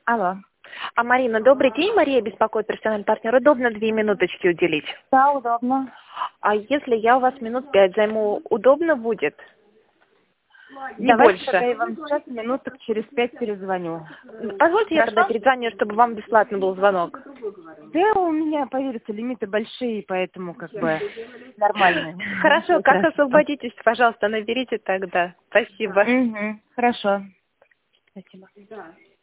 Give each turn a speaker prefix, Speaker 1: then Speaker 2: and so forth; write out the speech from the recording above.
Speaker 1: Алло.
Speaker 2: Марина, добрый день. Мария беспокоит, профессиональный партнер. Удобно 2 минуточки уделить?
Speaker 1: Да, удобно.
Speaker 2: А если я у вас минут 5 займу, удобно будет? Не
Speaker 1: Давайте тогда
Speaker 2: больше.
Speaker 1: я вам сейчас минуток через 5 перезвоню.
Speaker 2: Позвольте, я тогда
Speaker 1: Хорошо?
Speaker 2: перезвоню, чтобы вам бесплатно был звонок.
Speaker 1: Да, у меня, поверьте, лимиты большие, поэтому как бы нормально.
Speaker 2: Хорошо,
Speaker 1: Ничего
Speaker 2: как
Speaker 1: страшного.
Speaker 2: освободитесь, пожалуйста, наберите тогда. Спасибо.
Speaker 1: Хорошо. Спасибо.